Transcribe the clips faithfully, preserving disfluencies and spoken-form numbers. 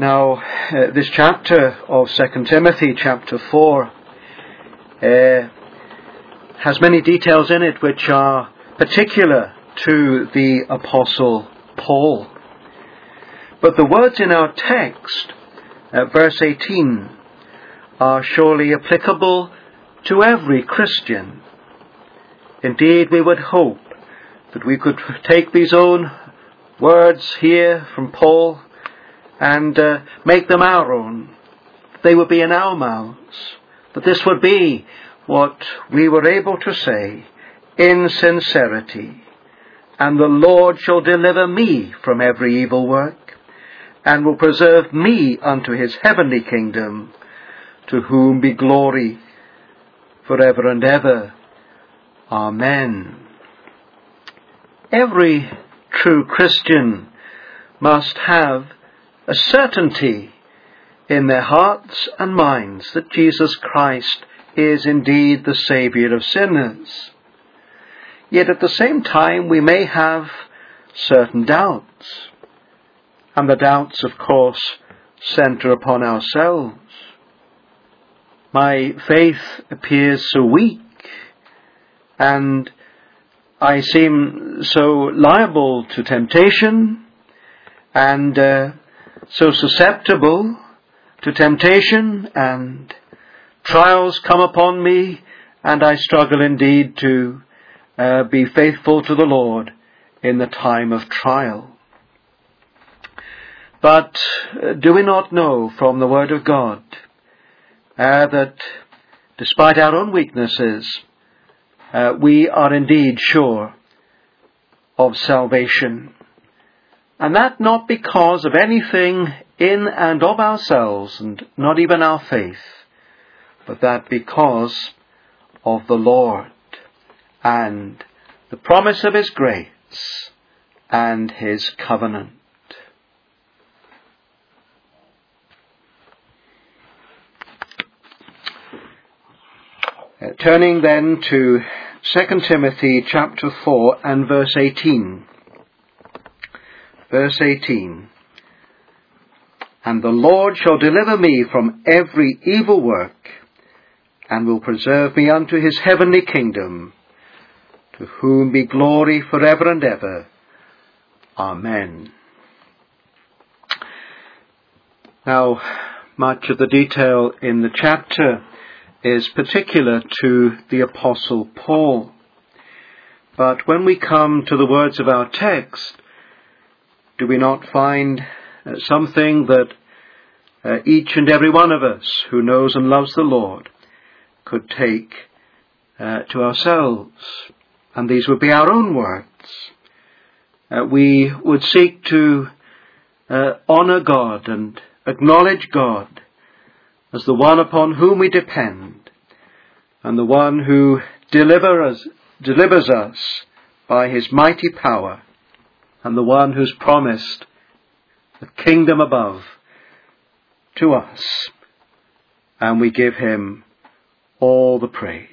Now, uh, this chapter of Second Timothy, chapter four, uh, has many details in it which are particular to the Apostle Paul. But the words in our text, uh, verse eighteen, are surely applicable to every Christian. Indeed, we would hope that we could take these own words here from Paul and uh, make them our own. They would be in our mouths. That this would be what we were able to say in sincerity. And the Lord shall deliver me from every evil work, and will preserve me unto his heavenly kingdom, to whom be glory forever and ever. Amen. Every true Christian must have a certainty in their hearts and minds that Jesus Christ is indeed the Saviour of sinners. Yet at the same time we may have certain doubts. And the doubts, of course, centre upon ourselves. My faith appears so weak, and I seem so liable to temptation, and uh, so susceptible to temptation, and trials come upon me, and I struggle indeed to uh, be faithful to the Lord in the time of trial. But uh, do we not know from the Word of God uh, that despite our own weaknesses, uh, we are indeed sure of salvation? And that not because of anything in and of ourselves, and not even our faith, but that because of the Lord and the promise of his grace and his covenant. Uh, turning then to Second Timothy chapter four and verse eighteen. Verse eighteen. And the Lord shall deliver me from every evil work, and will preserve me unto his heavenly kingdom, to whom be glory forever and ever. Amen. Now, much of the detail in the chapter is particular to the Apostle Paul. But when we come to the words of our text, do we not find uh, something that uh, each and every one of us who knows and loves the Lord could take uh, to ourselves? And these would be our own words. Uh, we would seek to uh, honour God and acknowledge God as the one upon whom we depend, and the one who deliver us, delivers us by his mighty power, and the one who's promised the kingdom above to us, and we give him all the praise.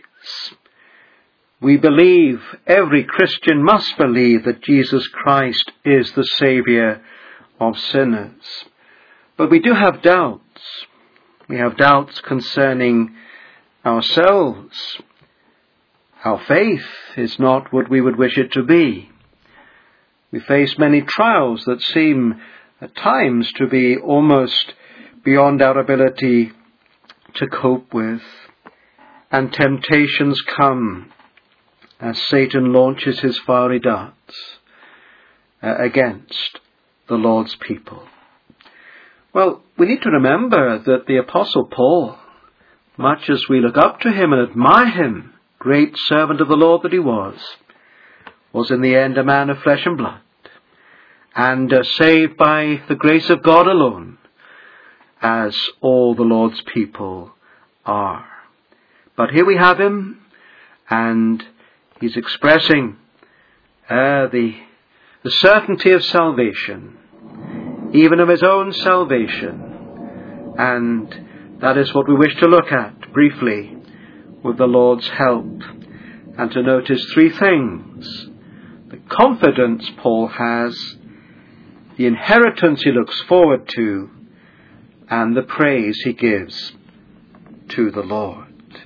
We believe, every Christian must believe, that Jesus Christ is the Saviour of sinners. But we do have doubts. We have doubts concerning ourselves. Our faith is not what we would wish it to be. We face many trials that seem at times to be almost beyond our ability to cope with. And temptations come as Satan launches his fiery darts uh, against the Lord's people. Well, we need to remember that the Apostle Paul, much as we look up to him and admire him, great servant of the Lord that he was, was in the end a man of flesh and blood, and uh, saved by the grace of God alone, as all the Lord's people are. But here we have him, and he's expressing uh, the, the certainty of salvation, even of his own salvation. And that is what we wish to look at briefly with the Lord's help, and to notice three things. The confidence Paul has, the inheritance he looks forward to, and the praise he gives to the Lord.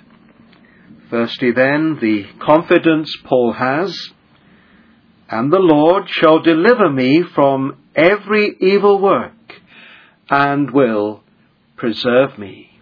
Firstly then, the confidence Paul has, and the Lord shall deliver me from every evil work and will preserve me.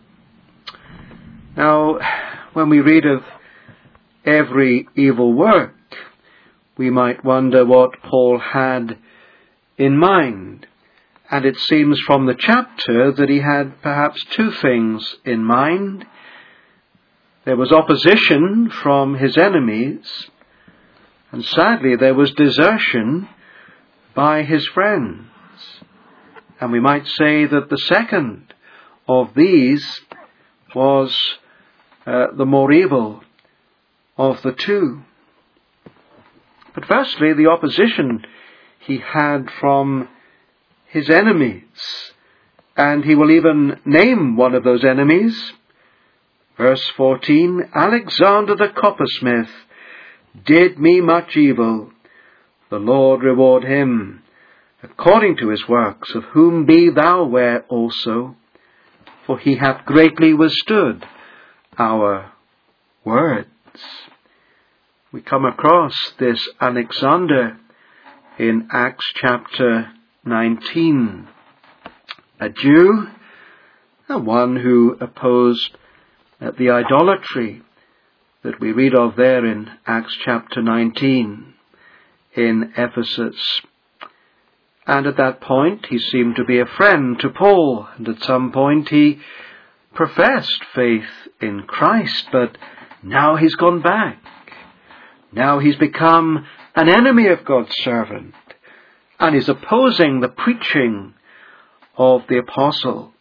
Now, when we read of every evil work, we might wonder what Paul had in mind. And it seems from the chapter that he had perhaps two things in mind. There was opposition from his enemies, and sadly there was desertion by his friends. And we might say that the second of these was uh, the more evil of the two. But firstly, the opposition he had from his enemies, and he will even name one of those enemies. Verse fourteen, Alexander the coppersmith did me much evil. The Lord reward him according to his works, of whom be thou ware also, for he hath greatly withstood our words. We come across this Alexander in Acts chapter nineteen, a Jew, and one who opposed uh, the idolatry that we read of there in Acts chapter nineteen in Ephesus. And at that point he seemed to be a friend to Paul, and at some point he professed faith in Christ, but now he's gone back. Now he's become an enemy of God's servant, and is opposing the preaching of the apostles.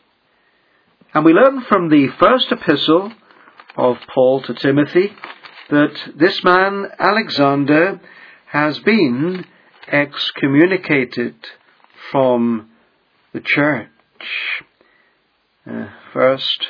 And we learn from the first epistle of Paul to Timothy that this man, Alexander, has been excommunicated from the church. Uh, first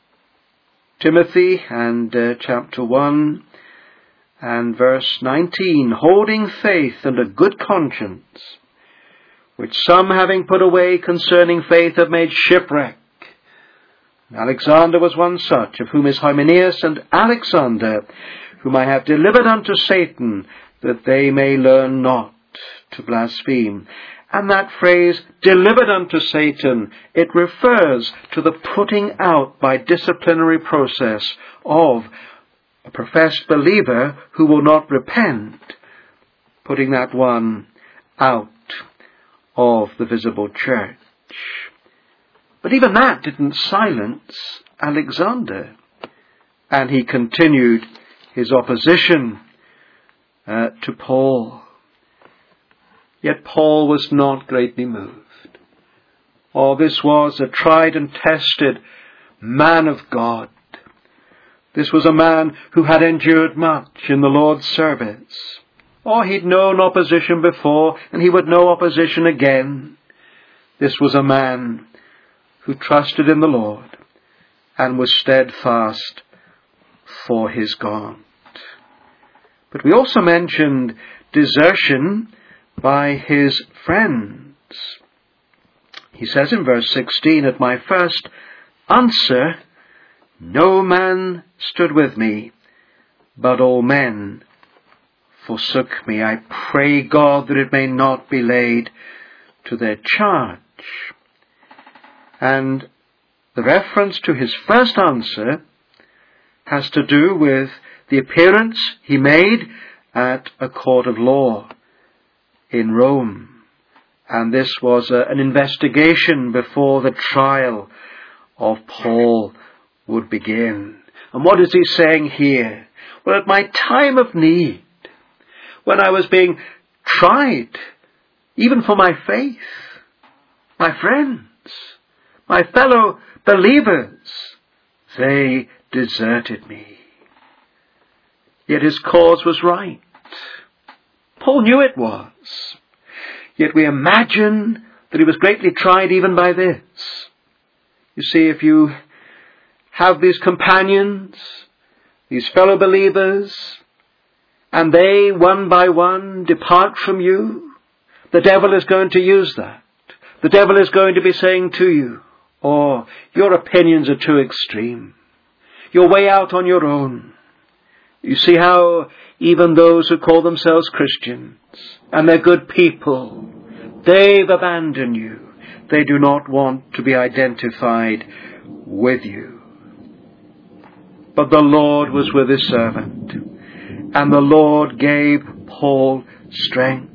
Timothy and uh, chapter one and verse nineteen, holding faith and a good conscience, which some having put away concerning faith have made shipwreck. Alexander was one such, of whom is Hymenaeus and Alexander, whom I have delivered unto Satan, that they may learn not to blaspheme. And that phrase, delivered unto Satan, it refers to the putting out by disciplinary process of a professed believer who will not repent, putting that one out of the visible church. But even that didn't silence Alexander, and he continued his opposition uh, to Paul. Yet Paul was not greatly moved. Oh, this was a tried and tested man of God. This was a man who had endured much in the Lord's service. Oh, he'd known opposition before, and he would know opposition again. This was a man who trusted in the Lord and was steadfast for his God. But we also mentioned desertion by his friends. He says in verse sixteen, at my first answer, no man stood with me, but all men forsook me. I pray God that it may not be laid to their charge. And the reference to his first answer has to do with the appearance he made at a court of law in Rome. And this was a, an investigation before the trial of Paul would begin. And what is he saying here? Well, at my time of need, when I was being tried, even for my faith, my friends, my fellow believers, they deserted me. Yet his cause was right. Paul knew it was. Yet we imagine that he was greatly tried even by this. You see, if you have these companions, these fellow believers, and they, one by one, depart from you, the devil is going to use that. The devil is going to be saying to you, or your opinions are too extreme. You're way out on your own. You see how even those who call themselves Christians, and they're good people, they've abandoned you. They do not want to be identified with you. But the Lord was with his servant, and the Lord gave Paul strength.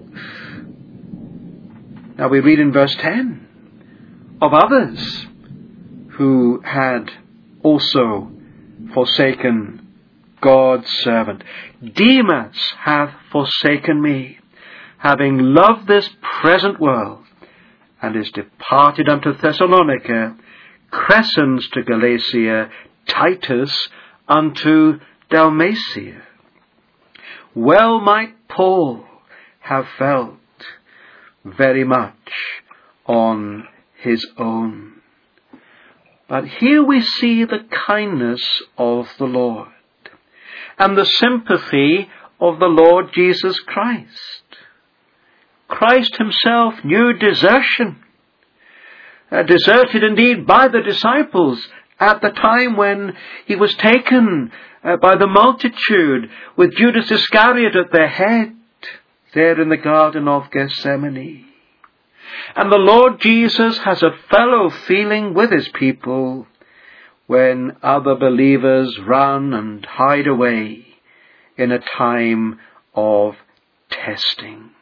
Now we read in verse ten of others who had also forsaken God's servant. Demas hath forsaken me, having loved this present world, and is departed unto Thessalonica, Crescens to Galatia, Titus unto Dalmatia. Well might Paul have felt very much on his own. But here we see the kindness of the Lord and the sympathy of the Lord Jesus Christ. Christ himself knew desertion, uh, deserted indeed by the disciples at the time when he was taken uh, by the multitude with Judas Iscariot at their head, there in the Garden of Gethsemane. And the Lord Jesus has a fellow feeling with his people when other believers run and hide away in a time of testing.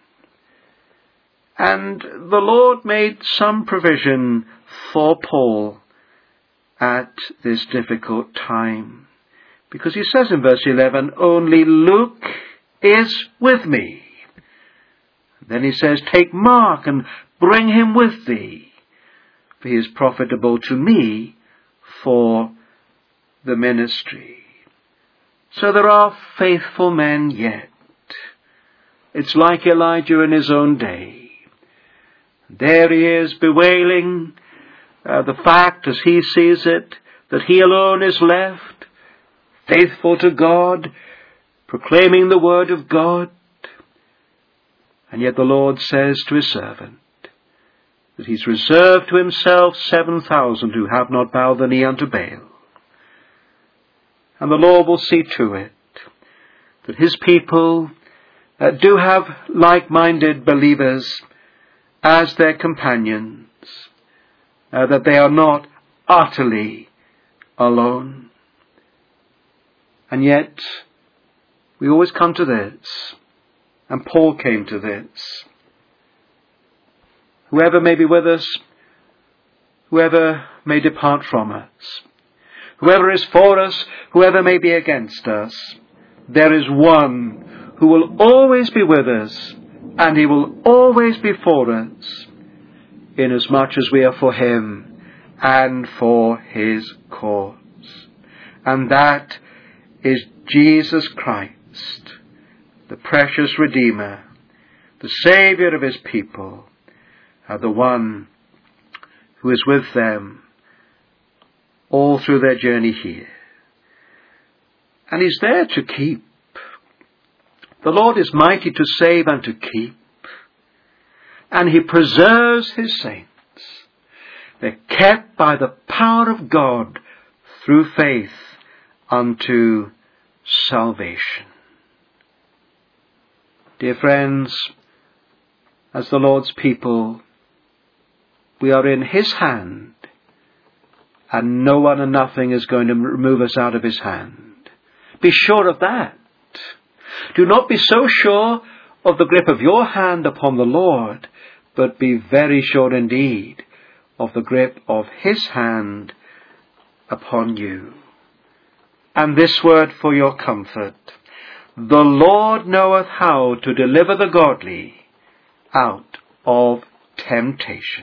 And the Lord made some provision for Paul at this difficult time, because he says in verse eleven, only Luke is with me. Then he says, take Mark and bring him with thee, for he is profitable to me for the ministry. So there are faithful men yet. It's like Elijah in his own day. There he is bewailing uh, the fact, as he sees it, that he alone is left, faithful to God, proclaiming the word of God. And yet the Lord says to his servant that he's reserved to himself seven thousand who have not bowed the knee unto Baal. And the Lord will see to it that his people uh, do have like-minded believers as their companions, uh, that they are not utterly alone. And yet we always come to this. And Paul came to this. Whoever may be with us, whoever may depart from us, whoever is for us, whoever may be against us, there is one who will always be with us, and he will always be for us, inasmuch as we are for him and for his cause. And that is Jesus Christ, the precious Redeemer, the Saviour of his people, uh, the one who is with them all through their journey here. And he's there to keep. The Lord is mighty to save and to keep. And he preserves his saints. They're kept by the power of God through faith unto salvation. Dear friends, as the Lord's people, we are in his hand, and no one and nothing is going to remove us out of his hand. Be sure of that. Do not be so sure of the grip of your hand upon the Lord, but be very sure indeed of the grip of his hand upon you. And this word for your comfort: the Lord knoweth how to deliver the godly out of temptations.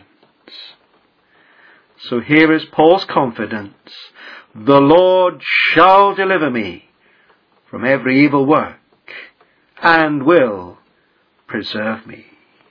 So here is Paul's confidence. The Lord shall deliver me from every evil work and will preserve me.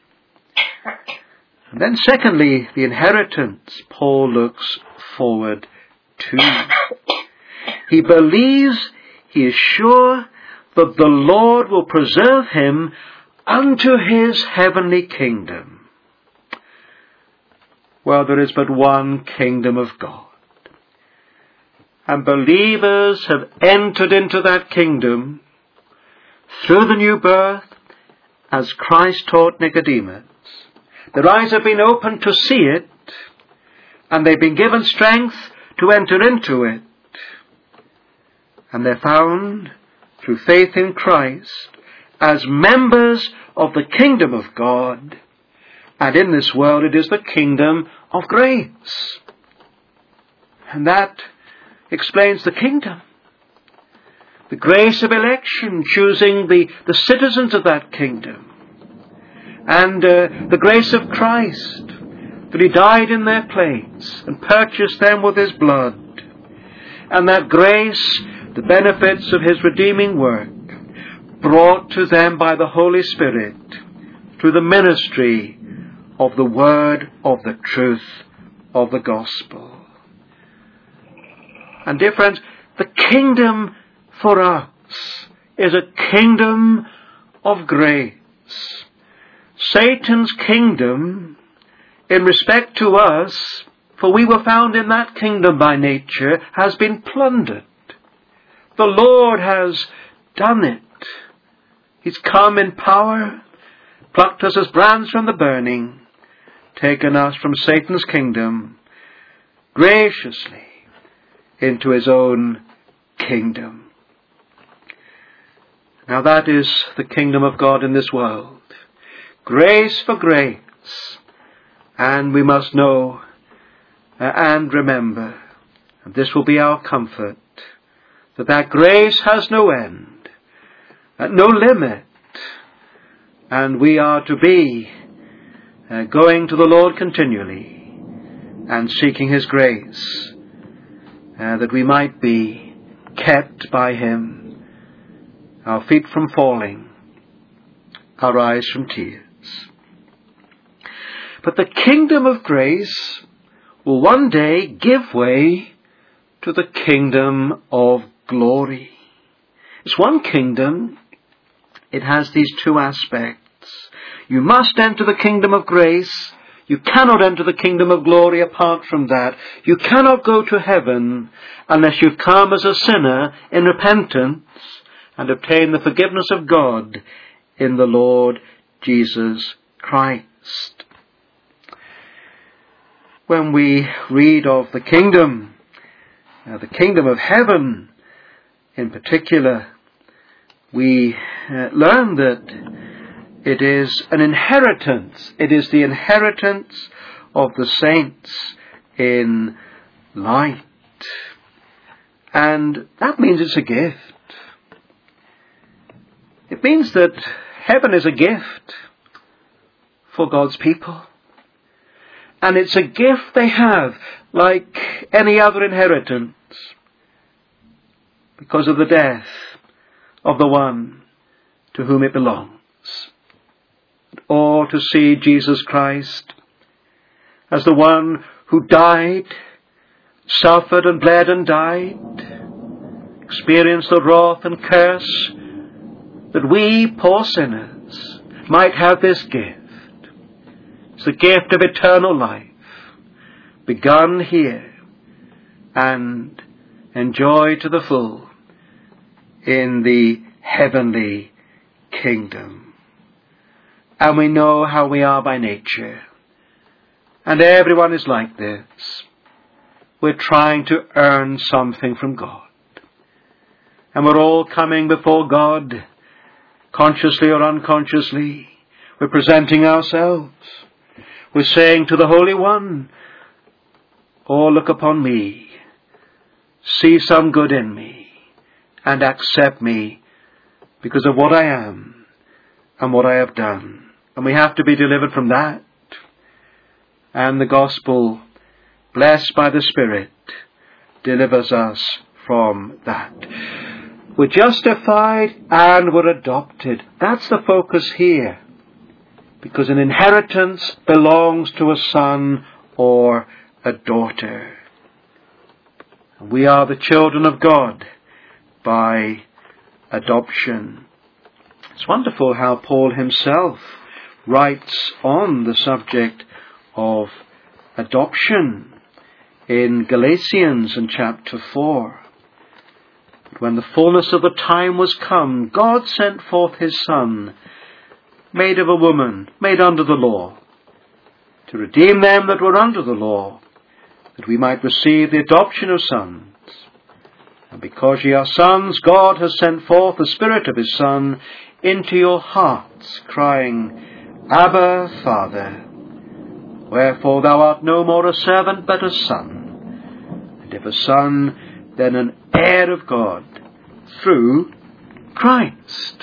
And then secondly, the inheritance Paul looks forward to. He believes, he is sure that the Lord will preserve him unto his heavenly kingdom. Well, there is but one kingdom of God. And believers have entered into that kingdom through the new birth, as Christ taught Nicodemus. Their eyes have been opened to see it, and they've been given strength to enter into it. And they're found, through faith in Christ, as members of the kingdom of God. And in this world it is the kingdom of grace. And that explains the kingdom. The grace of election, choosing the, the citizens of that kingdom. And uh, the grace of Christ, that He died in their place and purchased them with His blood. And that grace, the benefits of His redeeming work, brought to them by the Holy Spirit through the ministry of the word of the truth of the gospel. And dear friends, the kingdom for us is a kingdom of grace. Satan's kingdom, in respect to us, for we were found in that kingdom by nature, has been plundered. The Lord has done it. He's come in power, plucked us as brands from the burning, taken us from Satan's kingdom graciously into His own kingdom. Now that is the kingdom of God in this world. Grace for grace. And we must know uh, and remember, and this will be our comfort, that that grace has no end, uh, no limit, and we are to be uh, going to the Lord continually and seeking His grace, uh, that we might be kept by Him, our feet from falling, our eyes from tears. But the kingdom of grace will one day give way to the kingdom of glory. It's one kingdom. It has these two aspects. You must enter the kingdom of grace. You cannot enter the kingdom of glory apart from that. You cannot go to heaven unless you've come as a sinner in repentance and obtain the forgiveness of God in the Lord Jesus Christ. When we read of the kingdom, uh, the kingdom of heaven in particular, we uh, learn that it is an inheritance. It is the inheritance of the saints in light. And that means it's a gift. It means that heaven is a gift for God's people. And it's a gift they have like any other inheritance because of the death of the one to whom it belongs. Or to see Jesus Christ as the one who died, suffered and bled and died, experienced the wrath and curse, that we, poor sinners, might have this gift. It's the gift of eternal life, begun here and enjoyed to the full in the heavenly kingdom. And we know how we are by nature. And everyone is like this. We're trying to earn something from God. And we're all coming before God, consciously or unconsciously. We're presenting ourselves. We're saying to the Holy One, "Oh, look upon me, see some good in me, and accept me because of what I am and what I have done." And we have to be delivered from that. And the gospel, blessed by the Spirit, delivers us from that. We're justified and we're adopted. That's the focus here. Because an inheritance belongs to a son or a daughter. We are the children of God by adoption. It's wonderful how Paul himself writes on the subject of adoption in Galatians in chapter four. When the fullness of the time was come, God sent forth his Son, made of a woman, made under the law, to redeem them that were under the law, that we might receive the adoption of sons. And because ye are sons, God has sent forth the Spirit of his Son into your hearts, crying, Abba, Father. Wherefore thou art no more a servant, but a son. And if a son, then an heir of God, through Christ.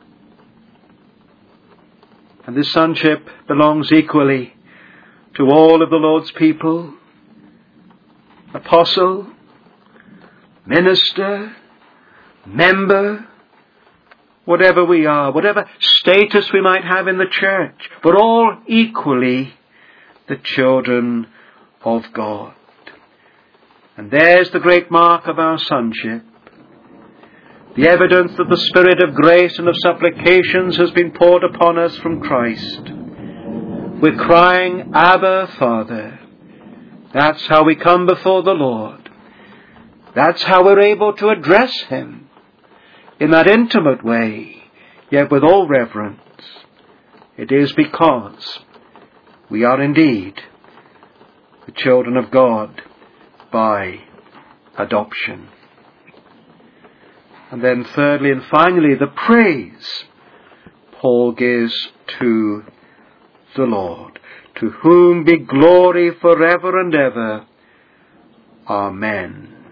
And this sonship belongs equally to all of the Lord's people, apostle, minister, member, whatever we are, whatever status we might have in the church, but all equally the children of God. And there's the great mark of our sonship, the evidence that the Spirit of grace and of supplications has been poured upon us from Christ. We're crying, Abba, Father. That's how we come before the Lord. That's how we're able to address him in that intimate way, yet with all reverence. It is because we are indeed the children of God by adoption. And then thirdly and finally, the praise Paul gives to the Lord, to whom be glory forever and ever. Amen.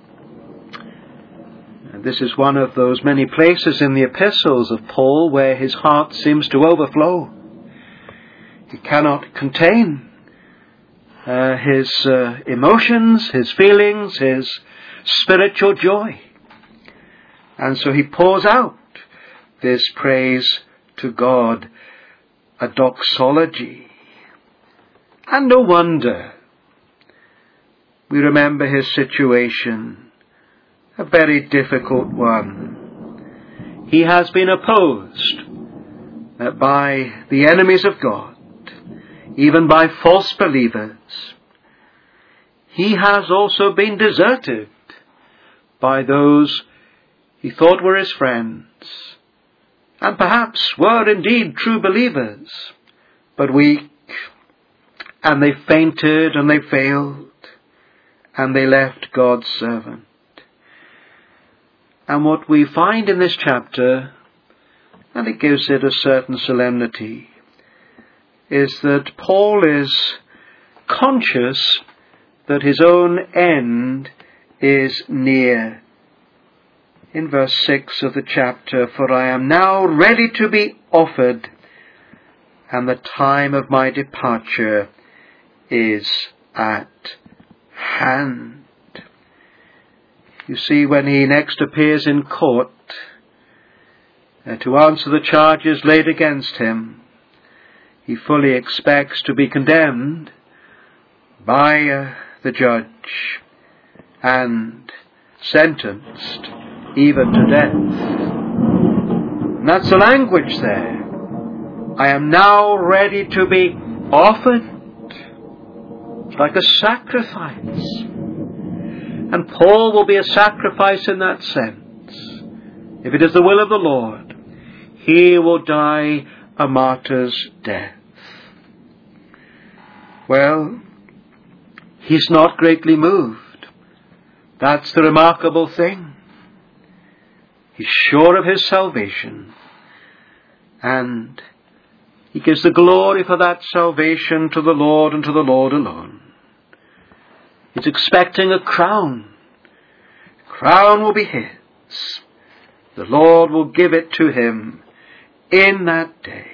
And this is one of those many places in the epistles of Paul where his heart seems to overflow. He cannot contain uh, his uh, emotions, his feelings, his spiritual joy. And so he pours out this praise to God, a doxology. And no wonder. We remember his situation, a very difficult one. He has been opposed by the enemies of God, even by false believers. He has also been deserted by those he thought were his friends, and perhaps were indeed true believers, but weak, and they fainted and they failed, and they left God's servant. And what we find in this chapter, and it gives it a certain solemnity, is that Paul is conscious that his own end is near. In verse six of the chapter, for I am now ready to be offered, and the time of my departure is at hand. You see, when he next appears in court uh, to answer the charges laid against him, he fully expects to be condemned by uh, the judge and sentenced even to death. And that's the language there. I am now ready to be offered. It's like a sacrifice. And Paul will be a sacrifice in that sense. If it is the will of the Lord, he will die a martyr's death. Well, he's not greatly moved. That's the remarkable thing. He's sure of his salvation, and he gives the glory for that salvation to the Lord and to the Lord alone. He's expecting a crown. The crown will be his. The Lord will give it to him in that day.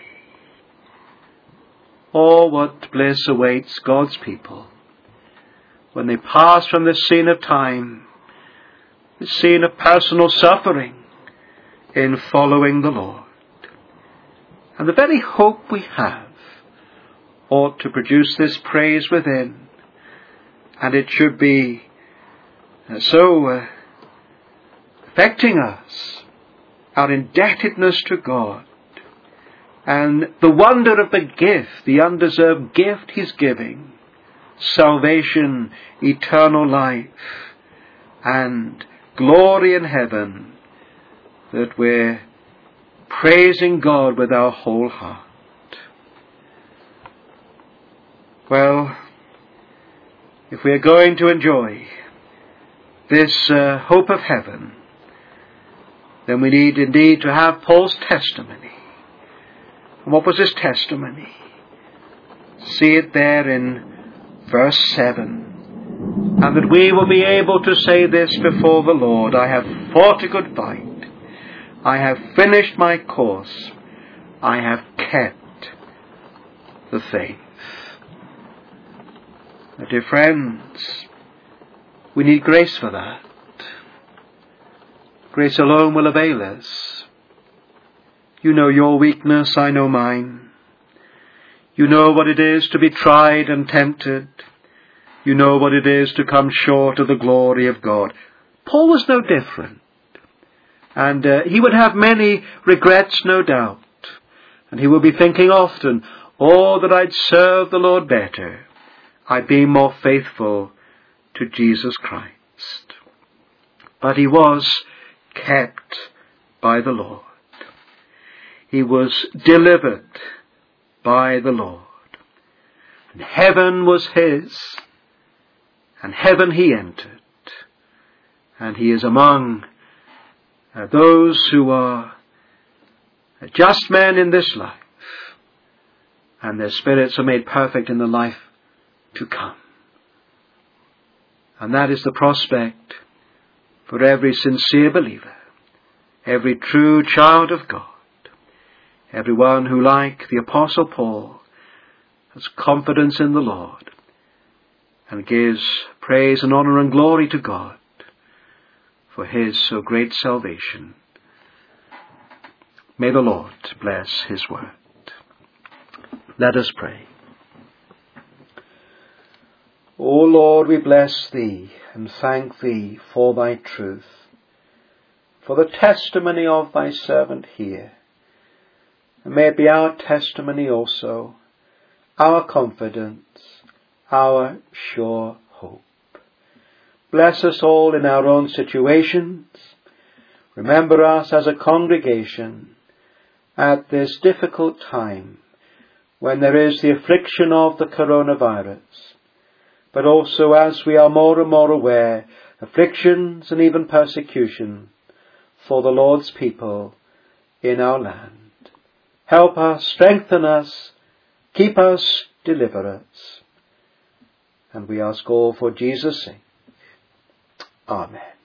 Oh, what bliss awaits God's people when they pass from this scene of time, this scene of personal suffering, in following the Lord. And the very hope we have ought to produce this praise within. And it should be uh, so uh, affecting us, our indebtedness to God, and the wonder of the gift, the undeserved gift he's giving salvation, eternal life, and glory in heaven, that we're praising God with our whole heart. Well, if we're going to enjoy this uh, hope of heaven, then we need indeed to have Paul's testimony. And what was his testimony? See it there in verse seven. And that we will be able to say this before the Lord: I have fought a good fight. I have finished my course. I have kept the faith. My dear friends, we need grace for that. Grace alone will avail us. You know your weakness, I know mine. You know what it is to be tried and tempted. You know what it is to come short of the glory of God. Paul was no different. And uh, he would have many regrets, no doubt. And he will be thinking often, oh, that I'd served the Lord better. I'd be more faithful to Jesus Christ. But he was kept by the Lord. He was delivered by the Lord. And heaven was his, and heaven he entered. And he is among uh, those who are just men in this life, and their spirits are made perfect in the life to come. And that is the prospect for every sincere believer, every true child of God, everyone who, like the Apostle Paul, has confidence in the Lord and gives praise and honor and glory to God for his so great salvation. May the Lord bless his word. Let us pray. O Lord, we bless thee and thank thee for thy truth, for the testimony of thy servant here. And may it be our testimony also, our confidence, our sure hope. Bless us all in our own situations. Remember us as a congregation at this difficult time when there is the affliction of the coronavirus. But also, as we are more and more aware, afflictions and even persecution for the Lord's people in our land. Help us, strengthen us, keep us, deliver us. And we ask all for Jesus' sake. Amen.